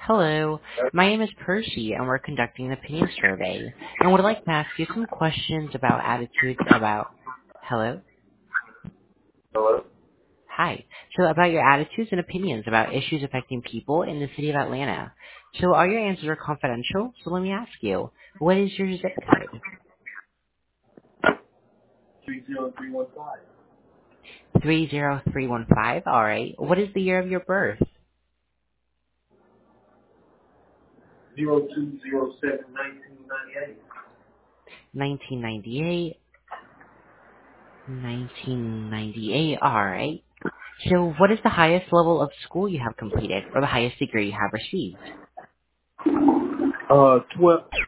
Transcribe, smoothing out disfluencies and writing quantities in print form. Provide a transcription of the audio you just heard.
Hello, my name is Percy, and we're conducting an opinion survey, and would like to ask you some questions about attitudes about. Hello, Hello? hi. So about your attitudes and opinions about issues affecting people in the city of Atlanta. So all your answers are confidential. So let me ask you, what is your zip code? 30315. 30315. All right. What is the year of your birth? 0207 1998. 1998. 1998. All right. So what is the highest level of school you have completed, or the highest degree you have received? 12.